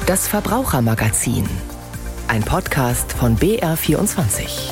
Das Verbrauchermagazin. Ein Podcast von BR24.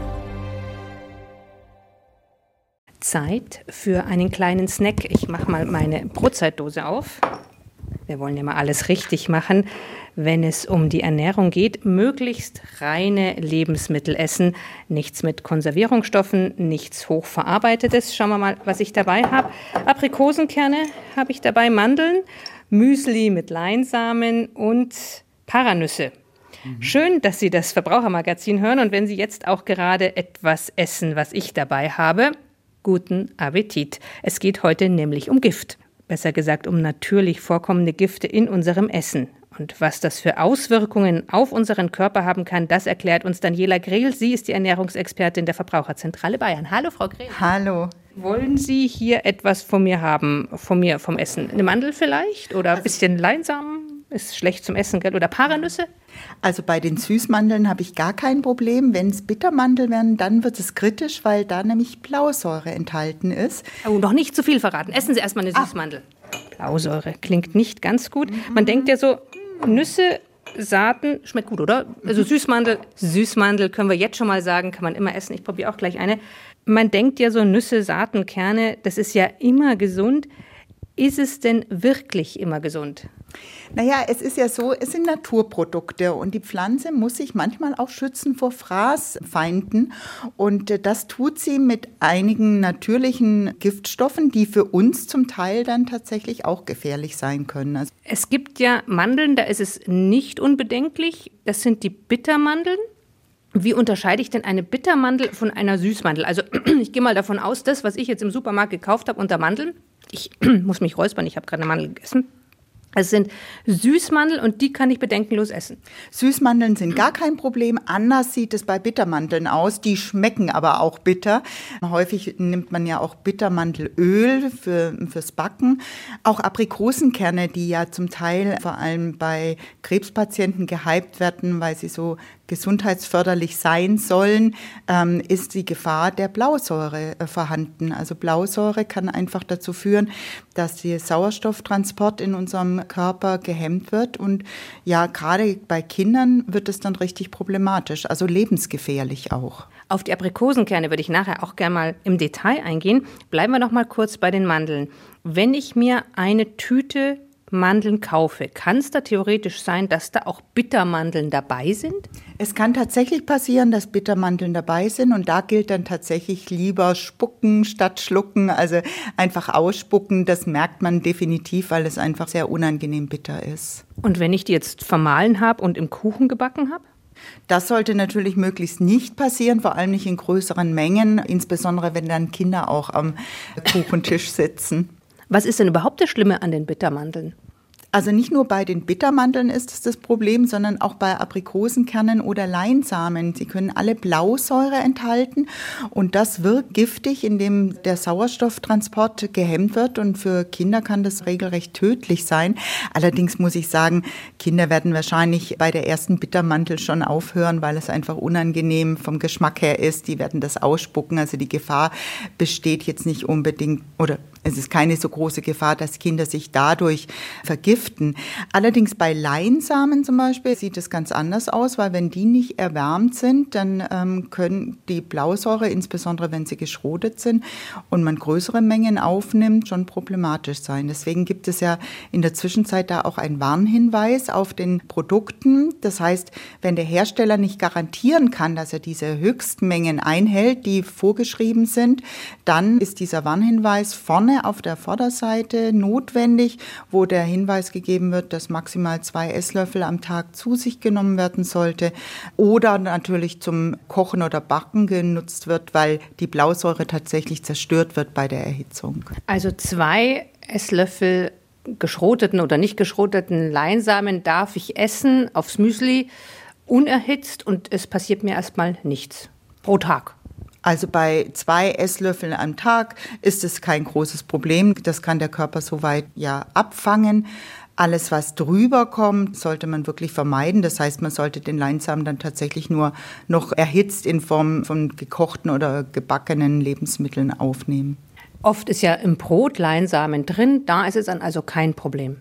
Zeit für einen kleinen Snack. Ich mache mal meine Brotzeitdose auf. Wir wollen ja mal alles richtig machen, wenn es um die Ernährung geht. Möglichst reine Lebensmittel essen. Nichts mit Konservierungsstoffen, nichts Hochverarbeitetes. Schauen wir mal, was ich dabei habe. Aprikosenkerne habe ich dabei, Mandeln, Müsli mit Leinsamen und Paranüsse. Schön, dass Sie das Verbrauchermagazin hören und wenn Sie jetzt auch gerade etwas essen, was ich dabei habe, guten Appetit. Es geht heute nämlich um Gift. Besser gesagt um natürlich vorkommende Gifte in unserem Essen. Und was das für Auswirkungen auf unseren Körper haben kann, das erklärt uns Daniela Grehl. Sie ist die Ernährungsexpertin der Verbraucherzentrale Bayern. Hallo, Frau Grehl. Hallo. Wollen Sie hier etwas von mir haben, vom Essen? Eine Mandel vielleicht oder ein bisschen Leinsamen? Ist schlecht zum Essen, gell? Oder Paranüsse? Also bei den Süßmandeln habe ich gar kein Problem. Wenn es Bittermandeln werden, dann wird es kritisch, weil da nämlich Blausäure enthalten ist. Oh, noch nicht zu viel verraten. Essen Sie erstmal eine Süßmandel. Blausäure klingt nicht ganz gut. Man denkt ja so, Nüsse, Saaten, schmeckt gut, oder? Also Süßmandel können wir jetzt schon mal sagen, kann man immer essen. Ich probiere auch gleich eine. Man denkt ja so, Nüsse, Saaten, Kerne, das ist ja immer gesund. Ist es denn wirklich immer gesund? Naja, es ist ja so, es sind Naturprodukte und die Pflanze muss sich manchmal auch schützen vor Fraßfeinden. Und das tut sie mit einigen natürlichen Giftstoffen, die für uns zum Teil dann tatsächlich auch gefährlich sein können. Also es gibt ja Mandeln, da ist es nicht unbedenklich. Das sind die Bittermandeln. Wie unterscheide ich denn eine Bittermandel von einer Süßmandel? Also ich gehe mal davon aus, das, was ich jetzt im Supermarkt gekauft habe unter Mandeln, ich muss mich räuspern, ich habe gerade eine Mandel gegessen. Es sind Süßmandeln und die kann ich bedenkenlos essen. Süßmandeln sind gar kein Problem. Anders sieht es bei Bittermandeln aus. Die schmecken aber auch bitter. Häufig nimmt man ja auch Bittermandelöl fürs Backen. Auch Aprikosenkerne, die ja zum Teil vor allem bei Krebspatienten gehypt werden, weil sie so gesundheitsförderlich sein sollen, ist die Gefahr der Blausäure vorhanden. Also Blausäure kann einfach dazu führen, dass der Sauerstofftransport in unserem Körper gehemmt wird. Und ja, gerade bei Kindern wird es dann richtig problematisch, also lebensgefährlich auch. Auf die Aprikosenkerne würde ich nachher auch gerne mal im Detail eingehen. Bleiben wir noch mal kurz bei den Mandeln. Wenn ich mir eine Tüte Mandeln kaufe, kann es da theoretisch sein, dass da auch Bittermandeln dabei sind? Es kann tatsächlich passieren, dass Bittermandeln dabei sind und da gilt dann tatsächlich lieber spucken statt schlucken, also einfach ausspucken, das merkt man definitiv, weil es einfach sehr unangenehm bitter ist. Und wenn ich die jetzt vermahlen habe und im Kuchen gebacken habe? Das sollte natürlich möglichst nicht passieren, vor allem nicht in größeren Mengen, insbesondere wenn dann Kinder auch am Kuchentisch sitzen. Was ist denn überhaupt das Schlimme an den Bittermandeln? Also nicht nur bei den Bittermandeln ist es das Problem, sondern auch bei Aprikosenkernen oder Leinsamen. Sie können alle Blausäure enthalten und das wirkt giftig, indem der Sauerstofftransport gehemmt wird und für Kinder kann das regelrecht tödlich sein. Allerdings muss ich sagen, Kinder werden wahrscheinlich bei der ersten Bittermandel schon aufhören, weil es einfach unangenehm vom Geschmack her ist. Die werden das ausspucken, also die Gefahr besteht jetzt nicht unbedingt oder es ist keine so große Gefahr, dass Kinder sich dadurch vergiften. Allerdings bei Leinsamen zum Beispiel sieht es ganz anders aus, weil wenn die nicht erwärmt sind, dann können die Blausäure, insbesondere wenn sie geschrotet sind und man größere Mengen aufnimmt, schon problematisch sein. Deswegen gibt es ja in der Zwischenzeit da auch einen Warnhinweis auf den Produkten. Das heißt, wenn der Hersteller nicht garantieren kann, dass er diese Höchstmengen einhält, die vorgeschrieben sind, dann ist dieser Warnhinweis vorne auf der Vorderseite notwendig, wo der Hinweis gegeben wird, dass maximal 2 Esslöffel am Tag zu sich genommen werden sollte oder natürlich zum Kochen oder Backen genutzt wird, weil die Blausäure tatsächlich zerstört wird bei der Erhitzung. Also 2 Esslöffel geschroteten oder nicht geschroteten Leinsamen darf ich essen aufs Müsli, unerhitzt und es passiert mir erstmal nichts pro Tag. Also bei 2 Esslöffeln am Tag ist es kein großes Problem. Das kann der Körper soweit ja abfangen. Alles, was drüber kommt, sollte man wirklich vermeiden. Das heißt, man sollte den Leinsamen dann tatsächlich nur noch erhitzt in Form von gekochten oder gebackenen Lebensmitteln aufnehmen. Oft ist ja im Brot Leinsamen drin, da ist es dann also kein Problem.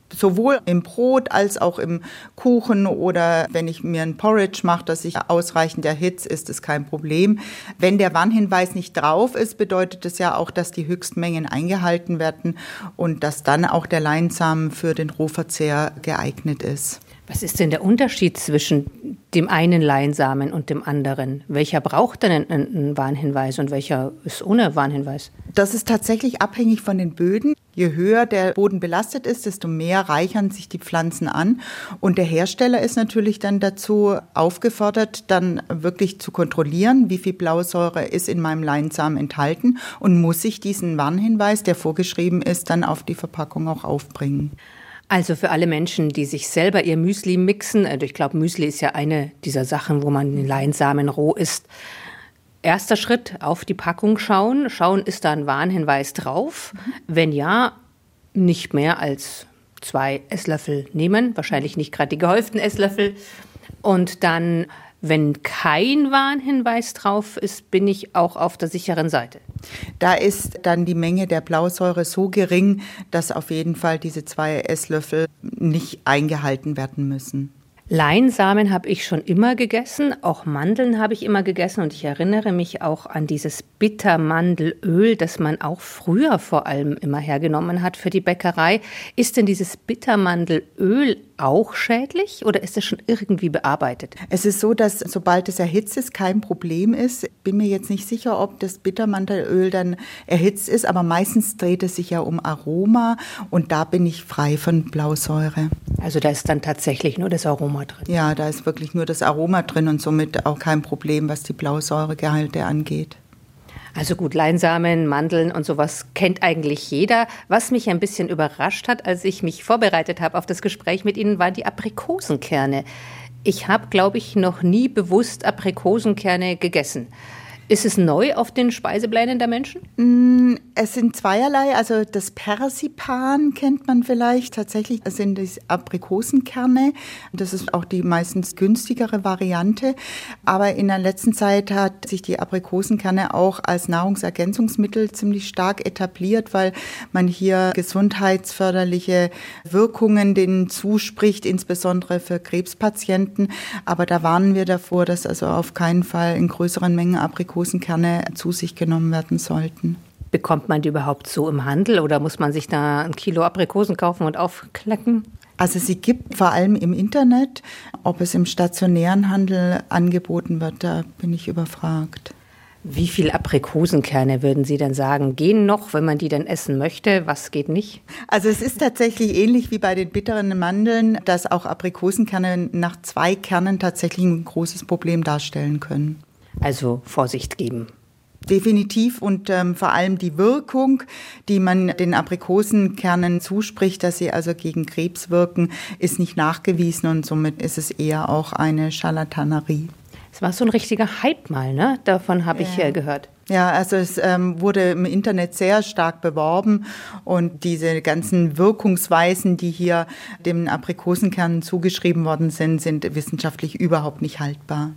sowohl im Brot als auch im Kuchen oder wenn ich mir ein Porridge mache, das ich ausreichend erhitze, ist es kein Problem. Wenn der Warnhinweis nicht drauf ist, bedeutet es ja auch, dass die Höchstmengen eingehalten werden und dass dann auch der Leinsamen für den Rohverzehr geeignet ist. Was ist denn der Unterschied zwischen dem einen Leinsamen und dem anderen? Welcher braucht denn einen Warnhinweis und welcher ist ohne Warnhinweis? Das ist tatsächlich abhängig von den Böden. Je höher der Boden belastet ist, desto mehr reichern sich die Pflanzen an. Und der Hersteller ist natürlich dann dazu aufgefordert, dann wirklich zu kontrollieren, wie viel Blausäure ist in meinem Leinsamen enthalten und muss sich diesen Warnhinweis, der vorgeschrieben ist, dann auf die Verpackung auch aufbringen. Also für alle Menschen, die sich selber ihr Müsli mixen, ich glaube, Müsli ist ja eine dieser Sachen, wo man den Leinsamen roh isst. Erster Schritt, auf die Packung schauen. Schauen, ist da ein Warnhinweis drauf? Wenn ja, nicht mehr als 2 Esslöffel nehmen. Wahrscheinlich nicht gerade die gehäuften Esslöffel. Und dann, wenn kein Warnhinweis drauf ist, bin ich auch auf der sicheren Seite. Da ist dann die Menge der Blausäure so gering, dass auf jeden Fall diese 2 Esslöffel nicht eingehalten werden müssen. Leinsamen habe ich schon immer gegessen, auch Mandeln habe ich immer gegessen und ich erinnere mich auch an dieses Bittermandelöl, das man auch früher vor allem immer hergenommen hat für die Bäckerei. Ist denn dieses Bittermandelöl auch schädlich oder ist es schon irgendwie bearbeitet? Es ist so, dass sobald es erhitzt ist, kein Problem ist. Bin mir jetzt nicht sicher, ob das Bittermandelöl dann erhitzt ist, aber meistens dreht es sich ja um Aroma und da bin ich frei von Blausäure. Also da ist dann tatsächlich nur das Aroma drin? Ja, da ist wirklich nur das Aroma drin und somit auch kein Problem, was die Blausäuregehalte angeht. Also gut, Leinsamen, Mandeln und sowas kennt eigentlich jeder. Was mich ein bisschen überrascht hat, als ich mich vorbereitet habe auf das Gespräch mit Ihnen, waren die Aprikosenkerne. Ich habe, glaube ich, noch nie bewusst Aprikosenkerne gegessen. Ist es neu auf den Speiseplänen der Menschen? Es sind zweierlei. Also das Persipan kennt man vielleicht. Tatsächlich sind es Aprikosenkerne. Das ist auch die meistens günstigere Variante. Aber in der letzten Zeit hat sich die Aprikosenkerne auch als Nahrungsergänzungsmittel ziemlich stark etabliert, weil man hier gesundheitsförderliche Wirkungen denen zuspricht, insbesondere für Krebspatienten. Aber da warnen wir davor, dass also auf keinen Fall in größeren Mengen Aprikosenkerne zu sich genommen werden sollten. Bekommt man die überhaupt so im Handel oder muss man sich da 1 Kilo Aprikosen kaufen und aufknacken? Also sie gibt vor allem im Internet. Ob es im stationären Handel angeboten wird, da bin ich überfragt. Wie viele Aprikosenkerne würden Sie denn sagen, gehen noch, wenn man die denn essen möchte? Was geht nicht? Also es ist tatsächlich ähnlich wie bei den bitteren Mandeln, dass auch Aprikosenkerne nach 2 Kernen tatsächlich ein großes Problem darstellen können. Also Vorsicht geben. Definitiv und vor allem die Wirkung, die man den Aprikosenkernen zuspricht, dass sie also gegen Krebs wirken, ist nicht nachgewiesen und somit ist es eher auch eine Scharlatanerie. Es war so ein richtiger Hype mal, ne? Davon habe ich gehört. Ja, also es wurde im Internet sehr stark beworben und diese ganzen Wirkungsweisen, die hier den Aprikosenkernen zugeschrieben worden sind, sind wissenschaftlich überhaupt nicht haltbar.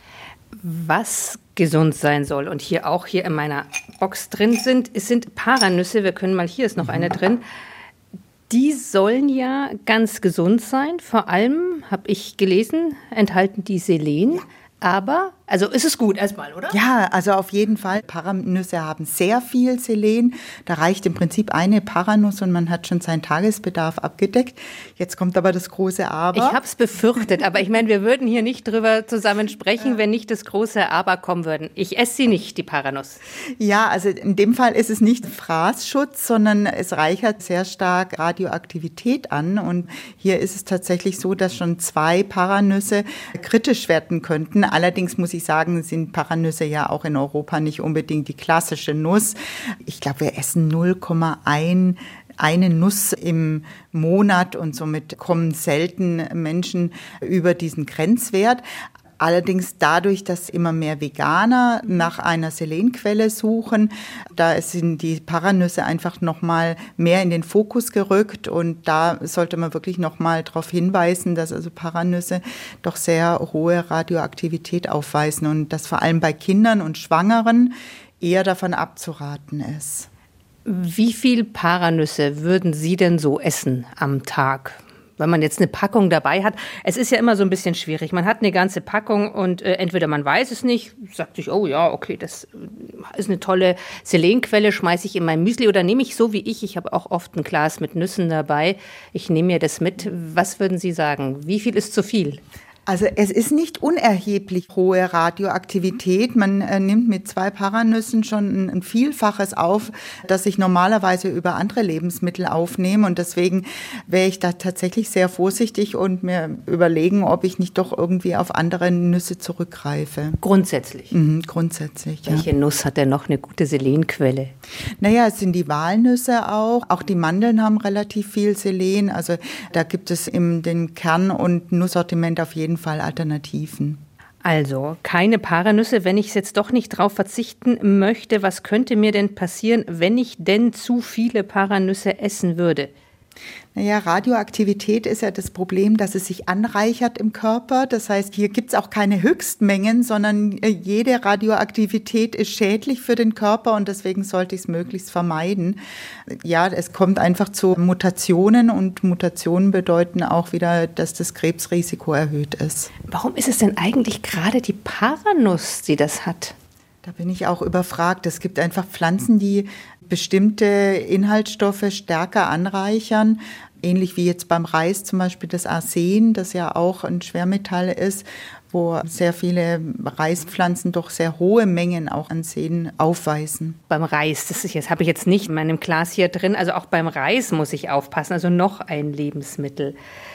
Was gesund sein soll und hier in meiner Box drin sind Paranüsse. Wir können mal, hier ist noch eine drin. Die sollen ja ganz gesund sein. Vor allem, habe ich gelesen, enthalten die Selen. Aber, also ist es gut erstmal, oder? Ja, also auf jeden Fall. Paranüsse haben sehr viel Selen. Da reicht im Prinzip eine Paranuss und man hat schon seinen Tagesbedarf abgedeckt. Jetzt kommt aber das große Aber. Ich habe es befürchtet, aber ich meine, wir würden hier nicht drüber zusammen sprechen, wenn nicht das große Aber kommen würden. Ich esse sie nicht, die Paranuss. Ja, also in dem Fall ist es nicht Fraßschutz, sondern es reichert sehr stark Radioaktivität an. Und hier ist es tatsächlich so, dass schon 2 Paranüsse kritisch werden könnten. Allerdings muss ich sagen, sind Paranüsse ja auch in Europa nicht unbedingt die klassische Nuss. Ich glaube, wir essen 0,1 eine Nuss im Monat und somit kommen selten Menschen über diesen Grenzwert. Allerdings dadurch, dass immer mehr Veganer nach einer Selenquelle suchen, da sind die Paranüsse einfach nochmal mehr in den Fokus gerückt und da sollte man wirklich nochmal darauf hinweisen, dass also Paranüsse doch sehr hohe Radioaktivität aufweisen und dass vor allem bei Kindern und Schwangeren eher davon abzuraten ist. Wie viel Paranüsse würden Sie denn so essen am Tag? Wenn man jetzt eine Packung dabei hat, es ist ja immer so ein bisschen schwierig. Man hat eine ganze Packung und entweder man weiß es nicht, sagt sich, oh ja, okay, das ist eine tolle Selenquelle, schmeiße ich in mein Müsli oder nehme ich so wie ich habe auch oft ein Glas mit Nüssen dabei, ich nehme mir das mit. Was würden Sie sagen? Wie viel ist zu viel? Also es ist nicht unerheblich hohe Radioaktivität. Man nimmt mit 2 Paranüssen schon ein Vielfaches auf, das ich normalerweise über andere Lebensmittel aufnehme. Und deswegen wäre ich da tatsächlich sehr vorsichtig und mir überlegen, ob ich nicht doch irgendwie auf andere Nüsse zurückgreife. Grundsätzlich? Grundsätzlich, ja. Welche Nuss hat denn noch eine gute Selenquelle? Naja, es sind die Walnüsse auch. Auch die Mandeln haben relativ viel Selen. Also da gibt es in den Kern- und Nusssortiment auf jeden Fall Alternativen. Also, keine Paranüsse, wenn ich jetzt doch nicht drauf verzichten möchte. Was könnte mir denn passieren, wenn ich denn zu viele Paranüsse essen würde? Naja, Radioaktivität ist ja das Problem, dass es sich anreichert im Körper. Das heißt, hier gibt es auch keine Höchstmengen, sondern jede Radioaktivität ist schädlich für den Körper und deswegen sollte ich es möglichst vermeiden. Ja, es kommt einfach zu Mutationen und Mutationen bedeuten auch wieder, dass das Krebsrisiko erhöht ist. Warum ist es denn eigentlich gerade die Paranuss, die das hat? Da bin ich auch überfragt. Es gibt einfach Pflanzen, die bestimmte Inhaltsstoffe stärker anreichern. Ähnlich wie jetzt beim Reis zum Beispiel das Arsen, das ja auch ein Schwermetall ist, wo sehr viele Reispflanzen doch sehr hohe Mengen auch an Selen aufweisen. Beim Reis, habe ich jetzt nicht in meinem Glas hier drin, also auch beim Reis muss ich aufpassen, also noch ein Lebensmittel.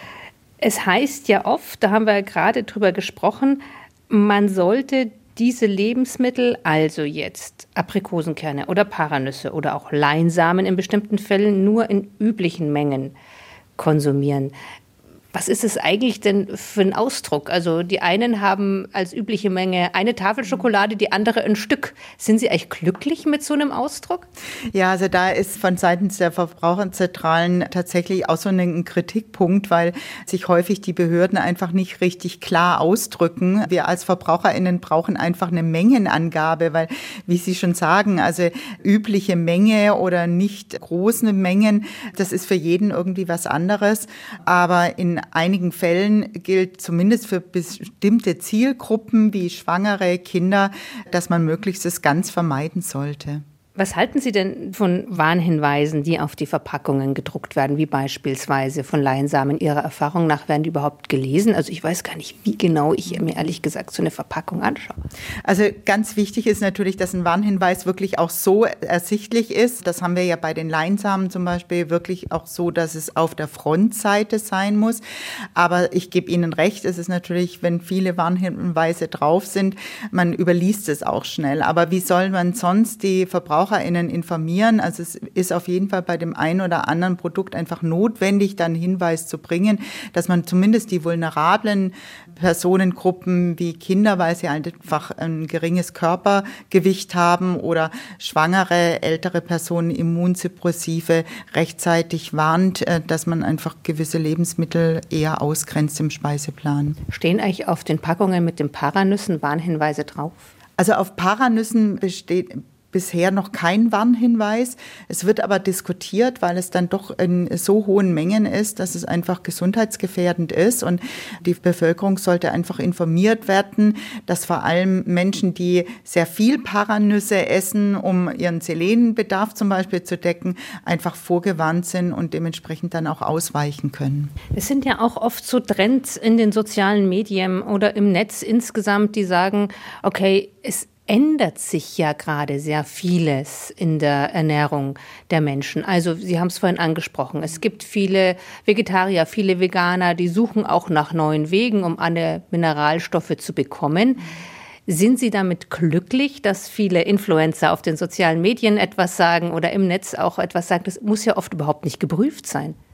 Es heißt ja oft, da haben wir gerade drüber gesprochen, man sollte diese Lebensmittel, also jetzt Aprikosenkerne oder Paranüsse oder auch Leinsamen in bestimmten Fällen nur in üblichen Mengen konsumieren. Was ist es eigentlich denn für ein Ausdruck? Also die einen haben als übliche Menge eine Tafel Schokolade, die andere ein Stück. Sind Sie eigentlich glücklich mit so einem Ausdruck? Ja, also da ist von Seiten der Verbraucherzentralen tatsächlich auch so ein Kritikpunkt, weil sich häufig die Behörden einfach nicht richtig klar ausdrücken. Wir als VerbraucherInnen brauchen einfach eine Mengenangabe, weil, wie Sie schon sagen, also übliche Menge oder nicht große Mengen, das ist für jeden irgendwie was anderes. Aber in einigen Fällen gilt zumindest für bestimmte Zielgruppen wie Schwangere, Kinder, dass man möglichst es ganz vermeiden sollte. Was halten Sie denn von Warnhinweisen, die auf die Verpackungen gedruckt werden, wie beispielsweise von Leinsamen? Ihrer Erfahrung nach werden die überhaupt gelesen? Also ich weiß gar nicht, wie genau ich mir ehrlich gesagt so eine Verpackung anschaue. Also ganz wichtig ist natürlich, dass ein Warnhinweis wirklich auch so ersichtlich ist. Das haben wir ja bei den Leinsamen zum Beispiel wirklich auch so, dass es auf der Frontseite sein muss. Aber ich gebe Ihnen recht, es ist natürlich, wenn viele Warnhinweise drauf sind, man überliest es auch schnell. Aber wie soll man sonst die VerbraucherInnen informieren? Also es ist auf jeden Fall bei dem einen oder anderen Produkt einfach notwendig, dann einen Hinweis zu bringen, dass man zumindest die vulnerablen Personengruppen wie Kinder, weil sie einfach ein geringes Körpergewicht haben oder schwangere, ältere Personen, Immunsuppressive, rechtzeitig warnt, dass man einfach gewisse Lebensmittel eher ausgrenzt im Speiseplan. Stehen eigentlich auf den Packungen mit den Paranüssen Warnhinweise drauf? Also auf Paranüssen besteht bisher noch kein Warnhinweis. Es wird aber diskutiert, weil es dann doch in so hohen Mengen ist, dass es einfach gesundheitsgefährdend ist. Und die Bevölkerung sollte einfach informiert werden, dass vor allem Menschen, die sehr viel Paranüsse essen, um ihren Selenbedarf zum Beispiel zu decken, einfach vorgewarnt sind und dementsprechend dann auch ausweichen können. Es sind ja auch oft so Trends in den sozialen Medien oder im Netz insgesamt, die sagen, okay, es ändert sich ja gerade sehr vieles in der Ernährung der Menschen. Also Sie haben es vorhin angesprochen, es gibt viele Vegetarier, viele Veganer, die suchen auch nach neuen Wegen, um alle Mineralstoffe zu bekommen. Sind Sie damit glücklich, dass viele Influencer auf den sozialen Medien etwas sagen oder im Netz auch etwas sagen? Das muss ja oft überhaupt nicht geprüft sein.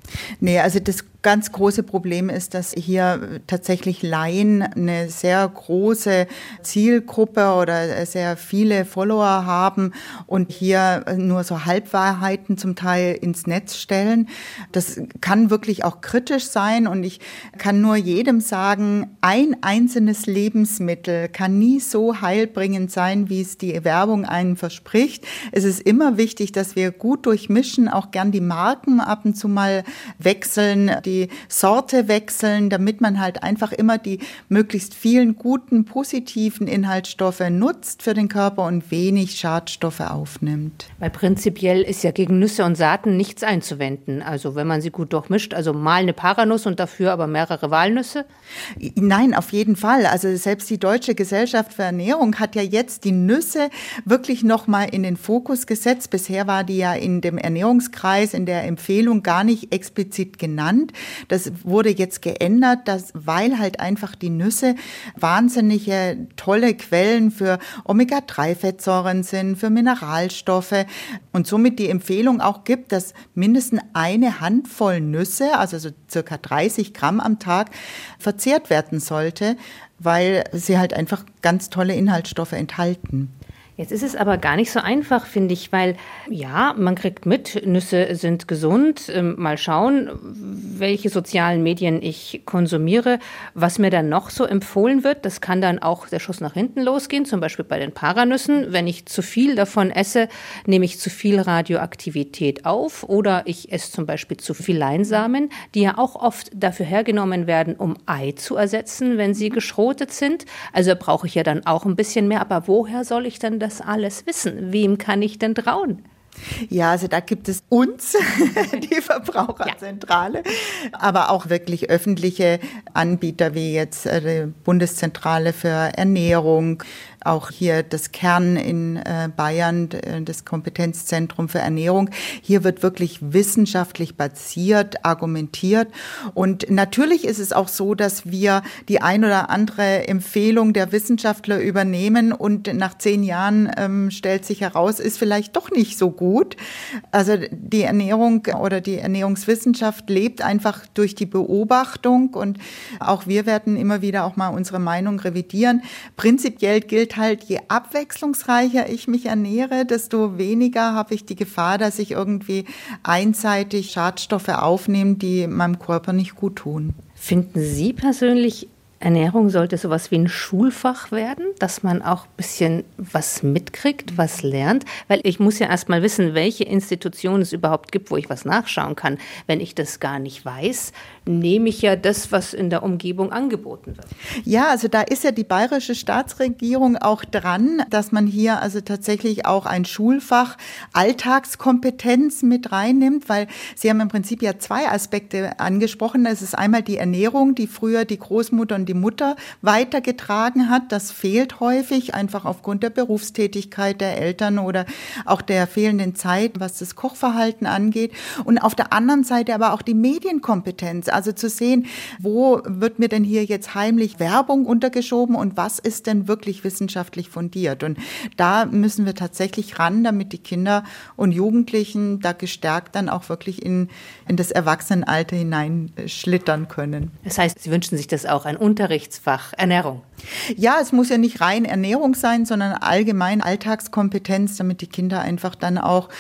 Nee, also das ganz große Problem ist, dass hier tatsächlich Laien eine sehr große Zielgruppe oder sehr viele Follower haben und hier nur so Halbwahrheiten zum Teil ins Netz stellen. Das kann wirklich auch kritisch sein und ich kann nur jedem sagen, ein einzelnes Lebensmittel kann nie so heilbringend sein, wie es die Werbung einem verspricht. Es ist immer wichtig, dass wir gut durchmischen, auch gern die Marken ab und zu mal wechseln, die Sorte wechseln, damit man halt einfach immer die möglichst vielen guten, positiven Inhaltsstoffe nutzt für den Körper und wenig Schadstoffe aufnimmt. Weil prinzipiell ist ja gegen Nüsse und Saaten nichts einzuwenden. Also wenn man sie gut durchmischt, also mal eine Paranuss und dafür aber mehrere Walnüsse? Nein, auf jeden Fall. Also selbst die Deutsche Gesellschaft für Ernährung hat ja jetzt die Nüsse wirklich nochmal in den Fokus gesetzt. Bisher war die ja in dem Ernährungskreis, in der Empfehlung gar nicht explizit genannt. Das wurde jetzt geändert, weil halt einfach die Nüsse wahnsinnige tolle Quellen für Omega-3-Fettsäuren sind, für Mineralstoffe und somit die Empfehlung auch gibt, dass mindestens eine Handvoll Nüsse, also so circa 30 Gramm am Tag, verzehrt werden sollte, weil sie halt einfach ganz tolle Inhaltsstoffe enthalten. Jetzt ist es aber gar nicht so einfach, finde ich, weil ja, man kriegt mit, Nüsse sind gesund. Mal schauen, welche sozialen Medien ich konsumiere. Was mir dann noch so empfohlen wird, das kann dann auch der Schuss nach hinten losgehen, zum Beispiel bei den Paranüssen. Wenn ich zu viel davon esse, nehme ich zu viel Radioaktivität auf oder ich esse zum Beispiel zu viel Leinsamen, die ja auch oft dafür hergenommen werden, um Ei zu ersetzen, wenn sie geschrotet sind. Also brauche ich ja dann auch ein bisschen mehr. Aber woher soll ich dann das alles wissen? Wem kann ich denn trauen? Ja, also da gibt es uns, die Verbraucherzentrale, aber auch wirklich öffentliche Anbieter wie jetzt die Bundeszentrale für Ernährung, auch hier das Kern in Bayern, das Kompetenzzentrum für Ernährung. Hier wird wirklich wissenschaftlich basiert, argumentiert. Und natürlich ist es auch so, dass wir die ein oder andere Empfehlung der Wissenschaftler übernehmen und nach 10 Jahren stellt sich heraus, ist vielleicht doch nicht so gut. Also die Ernährung oder die Ernährungswissenschaft lebt einfach durch die Beobachtung und auch wir werden immer wieder auch mal unsere Meinung revidieren. Prinzipiell gilt halt, je abwechslungsreicher ich mich ernähre, desto weniger habe ich die Gefahr, dass ich irgendwie einseitig Schadstoffe aufnehme, die meinem Körper nicht gut tun. Finden Sie persönlich, Ernährung sollte sowas wie ein Schulfach werden, dass man auch ein bisschen was mitkriegt, was lernt? Weil ich muss ja erst mal wissen, welche Institutionen es überhaupt gibt, wo ich was nachschauen kann. Wenn ich das gar nicht weiß, nehme ich ja das, was in der Umgebung angeboten wird. Ja, also da ist ja die bayerische Staatsregierung auch dran, dass man hier also tatsächlich auch ein Schulfach Alltagskompetenz mit reinnimmt, weil Sie haben im Prinzip ja 2 Aspekte angesprochen. Es ist einmal die Ernährung, die früher die Großmutter und die Mutter weitergetragen hat. Das fehlt häufig, einfach aufgrund der Berufstätigkeit der Eltern oder auch der fehlenden Zeit, was das Kochverhalten angeht. Und auf der anderen Seite aber auch die Medienkompetenz, also zu sehen, wo wird mir denn hier jetzt heimlich Werbung untergeschoben und was ist denn wirklich wissenschaftlich fundiert. Und da müssen wir tatsächlich ran, damit die Kinder und Jugendlichen da gestärkt dann auch wirklich in das Erwachsenenalter hineinschlittern können. Das heißt, Sie wünschen sich das auch, ein Unterrichtsfach Ernährung? Ja, es muss ja nicht rein Ernährung sein, sondern allgemein Alltagskompetenz, damit die Kinder einfach dann auch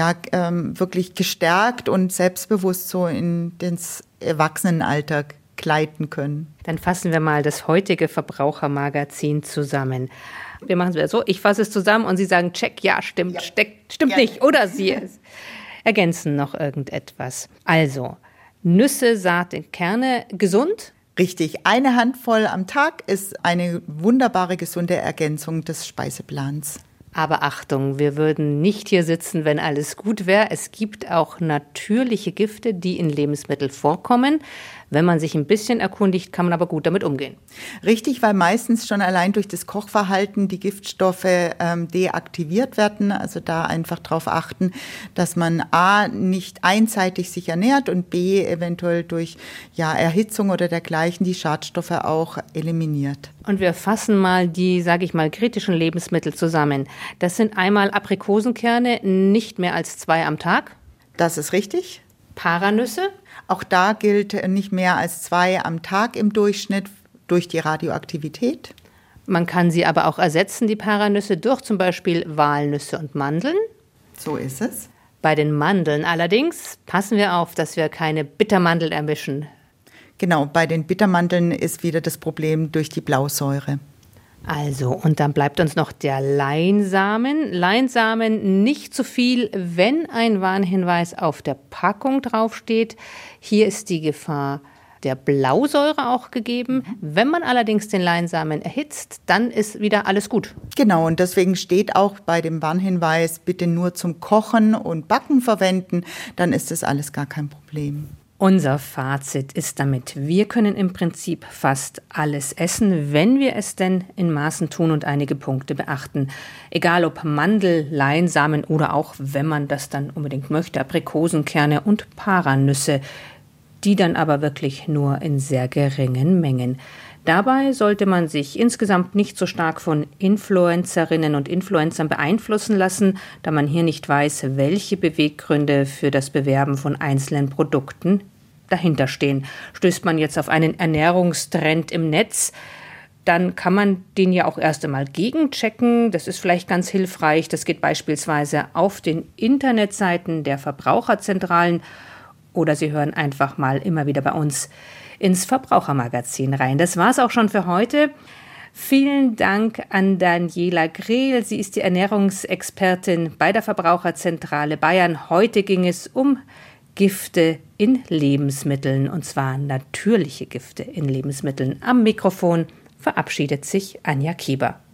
wirklich gestärkt und selbstbewusst so in das Erwachsenenalter gleiten können. Dann fassen wir mal das heutige Verbrauchermagazin zusammen. Wir machen es wieder so, ich fasse es zusammen und Sie sagen, check, ja, stimmt, ja. Stimmt nicht, oder Sie ergänzen noch irgendetwas. Also, Nüsse, Saate, Kerne, gesund? Richtig, eine Handvoll am Tag ist eine wunderbare, gesunde Ergänzung des Speiseplans. Aber Achtung, wir würden nicht hier sitzen, wenn alles gut wäre. Es gibt auch natürliche Gifte, die in Lebensmitteln vorkommen. Wenn man sich ein bisschen erkundigt, kann man aber gut damit umgehen. Richtig, weil meistens schon allein durch das Kochverhalten die Giftstoffe deaktiviert werden. Also da einfach darauf achten, dass man A, nicht einseitig sich ernährt und B, eventuell durch Erhitzung oder dergleichen die Schadstoffe auch eliminiert. Und wir fassen mal die, sage ich mal, kritischen Lebensmittel zusammen. Das sind einmal Aprikosenkerne, nicht mehr als 2 am Tag. Das ist richtig. Paranüsse. Auch da gilt nicht mehr als 2 am Tag im Durchschnitt durch die Radioaktivität. Man kann sie aber auch ersetzen, die Paranüsse, durch zum Beispiel Walnüsse und Mandeln. So ist es. Bei den Mandeln allerdings passen wir auf, dass wir keine Bittermandeln erwischen. Genau, bei den Bittermandeln ist wieder das Problem durch die Blausäure. Also, und dann bleibt uns noch der Leinsamen. Leinsamen nicht zu viel, wenn ein Warnhinweis auf der Packung draufsteht. Hier ist die Gefahr der Blausäure auch gegeben. Wenn man allerdings den Leinsamen erhitzt, dann ist wieder alles gut. Genau, und deswegen steht auch bei dem Warnhinweis, bitte nur zum Kochen und Backen verwenden, dann ist das alles gar kein Problem. Unser Fazit ist damit, wir können im Prinzip fast alles essen, wenn wir es denn in Maßen tun und einige Punkte beachten. Egal ob Mandel, Leinsamen oder auch, wenn man das dann unbedingt möchte, Aprikosenkerne und Paranüsse, die dann aber wirklich nur in sehr geringen Mengen. Dabei sollte man sich insgesamt nicht so stark von Influencerinnen und Influencern beeinflussen lassen, da man hier nicht weiß, welche Beweggründe für das Bewerben von einzelnen Produkten dahinter stehen. Stößt man jetzt auf einen Ernährungstrend im Netz, dann kann man den ja auch erst einmal gegenchecken. Das ist vielleicht ganz hilfreich. Das geht beispielsweise auf den Internetseiten der Verbraucherzentralen oder Sie hören einfach mal immer wieder bei uns ins Verbrauchermagazin rein. Das war's auch schon für heute. Vielen Dank an Daniela Grehl. Sie ist die Ernährungsexpertin bei der Verbraucherzentrale Bayern. Heute ging es um Gifte in Lebensmitteln, und zwar natürliche Gifte in Lebensmitteln. Am Mikrofon verabschiedet sich Anja Kieber.